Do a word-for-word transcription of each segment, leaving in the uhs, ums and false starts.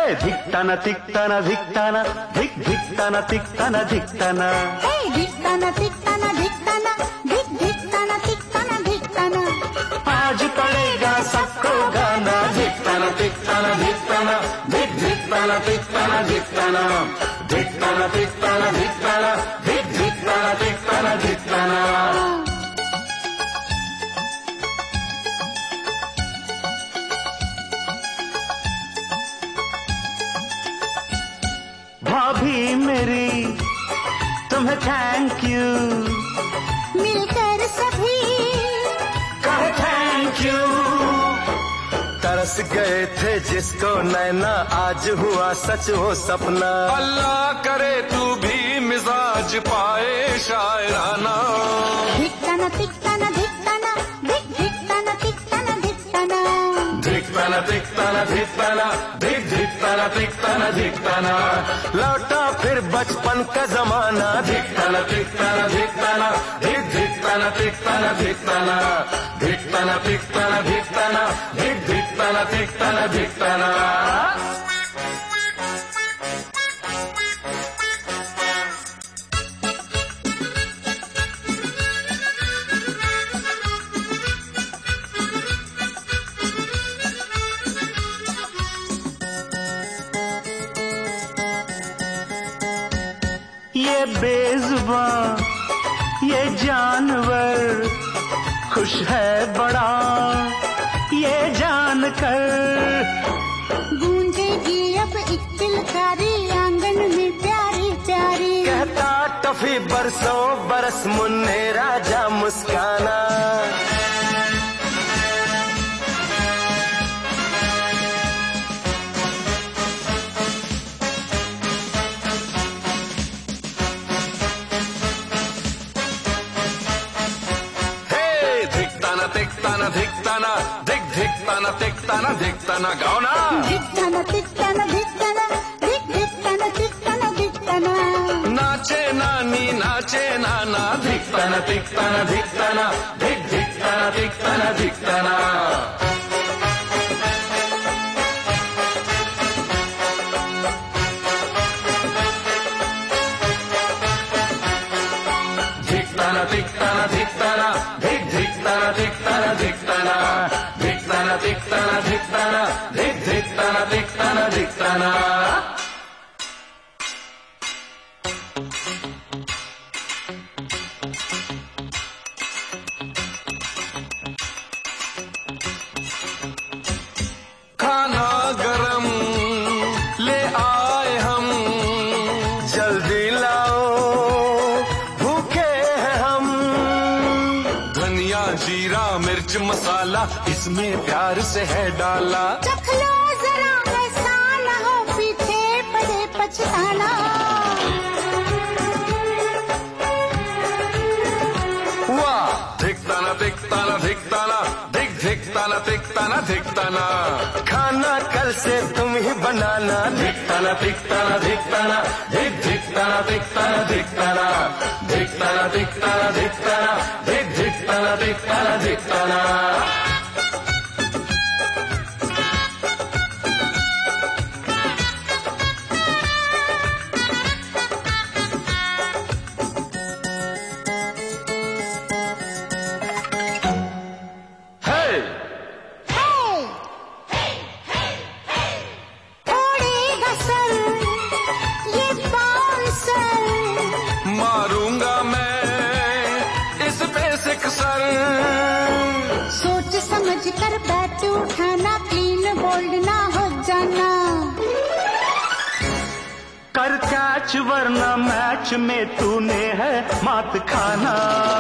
धिक्ताना तिक्ताना धिक्ताना धिक धिक्ताना तिक्ताना धिक्ताना धिक्ताना तिक्ताना धिक्ताना धिक धिक्ताना तिक्ताना धिक्ताना। आज पड़ेगा सबको गाना धिक्ताना तिक्ताना धिक्ताना धिक धिक्ताना तिक्ताना धिक्ताना धिक्ताना तिक्ताना धिक्ताना धिक धिक्ताना तिक्ताना धिक्ताना। भाभी मेरी तुम्हें थैंक यू, मिलकर सभी कहे थैंक यू। तरस गए थे जिसको नैना आज हुआ सच वो सपना। अल्लाह करे तू भी मिजाज पाए शायराना। धिक्ताना तिक्ताना धिक्ताना धिक धिक्ताना तिक्ताना धिक्ताना धिक्ताना तिक्ताना धिक्ताना धिक धिक्ताना तिक्ताना धिक्ताना। लौटा फिर बचपन का जमाना धिक्ताना तिक्ताना धिक्ताना धिक धिक्ताना तिक्ताना धिक्ताना धिक्ताना तिक्ताना धिक्ताना धिक धिक्ताना तिक्ताना धिक्ताना। ये बेजुबान ये जानवर खुश है बड़ा ये जानकर। गूंजेगी अब एक किलकारी आंगन में प्यारी प्यारी। कहता टफी बरसों बरस मुन्ने राजा मुस्काना। धिक्ताना धिक्ताना धिक धिक्ताना तिक्ताना धिक्ताना। गाओ ना। धिक्ताना तिक्ताना धिक्ताना धिक धिक्ताना तिक्ताना धिक्ताना। नाचे नानी नाचे नाना धिक्ताना तिक्ताना धिक्ताना धिक धिक्ताना तिक्ताना धिक्ताना। धिक्ताना तिक्ताना धिक्ताना धिक धिक्ताना तिक्ताना धिक्ताना धिक्ताना तिक्ताना धिक्ताना धिक धिक्ताना तिक्ताना धिक्ताना। खाना गरम ले आए हम जल्दी लाओ भूखे हैं हम। धनिया जीरा मिर्च मसाला इसमें प्यार से है डाला। चख लो जरा ऐसा न हो पीछे पड़े पछताना। वाह धिक्ताना तिक्ताना धिक्ताना धिक धिक्ताना तिक्ताना धिक्ताना। खाना कल से तुम ही बनाना धिक्ताना तिक्ताना धिक्ताना धिक धिक्ताना तिक्ताना धिक्ताना धिक्ताना तिक्ताना धिक्ताना धिक धिक्ताना तिक्ताना धिक्ताना। मारूंगा मैं इस पे सिक्सर। सोच समझ कर बैट उठाना क्लीन बोल्ड ना हो जाना। कर कैच वरना मैच में तूने है मात खाना।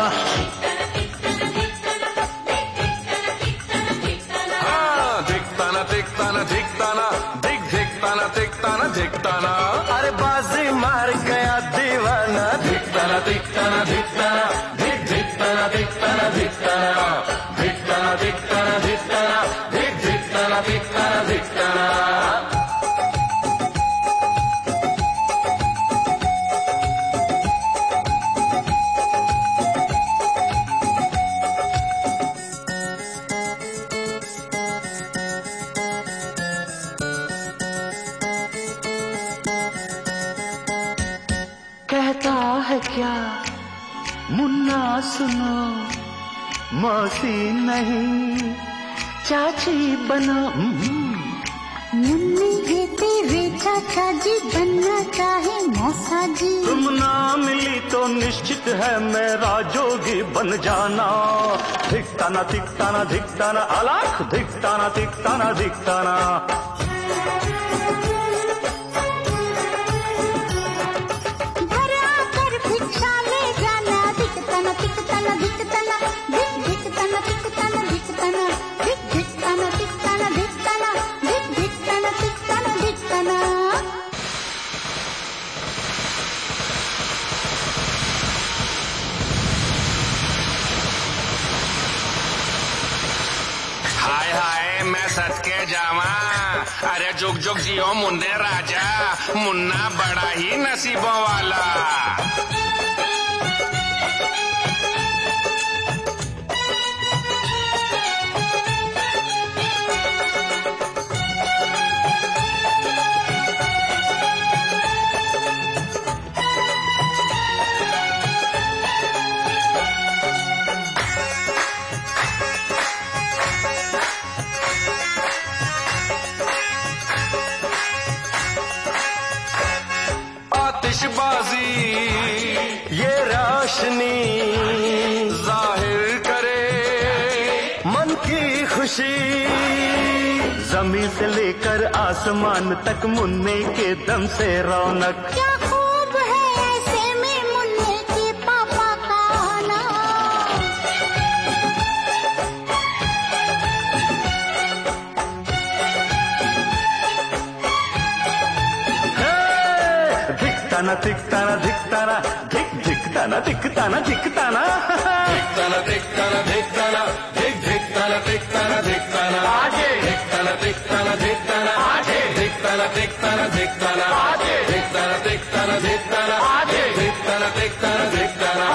हाँ धिक्ताना तिक्ताना धिक्ताना धिक धिक्ताना तिक्ताना धिक्ताना। अरे बाजी मार गया दीवाना धिक्ताना तिक्ताना धिक्ताना धिक धिक्ताना तिक्ताना धिक्ताना धिक्ताना तिक्ताना धिक्ताना धिक धिक्ताना तिक्ताना धिक्ताना। ना सुनो, मौसी नहीं चाची बनो। मुन्नी ये तेरे चाचा जी बनना चाहे मौसा जी। तुम ना मिली तो निश्चित है मेरा जोगी बन जाना। धिकताना धिकताना धिकताना अलख, धिकताना धिकताना धिकताना। घर आकर भिक्षा ले जाना, धिकताना धिकताना धिकताना, धिक धिकताना धिकताना धिकताना, धिक धिकताना धिकताना धिकताना, धिक धिकताना धिकताना धिकताना। हाय हाय मैं सच के जावा, अरे जुग जुग जियो मुन्ने राजा, मुन्ना बड़ा ही नसीबों वाला। आतिशबाजी ये रोशनी जाहिर करे मन की खुशी। जमीन से लेकर आसमान तक मुन्ने के दम से रौनक। क्या खूब है ऐसे में मुन्ने के पापा का आना। धिकताना धिकताना धिकताना, धिक धिकताना धिकताना धिकताना। धिकताना धिकताना धिकताना, धिक धिकताना धिकताना धिकताना। आगे धिकताना धिकताना धिकताना, आगे धिकताना धिकताना धिकताना, आगे धिकताना धिकताना धिकताना, आगे धिकताना धिकताना धिकताना।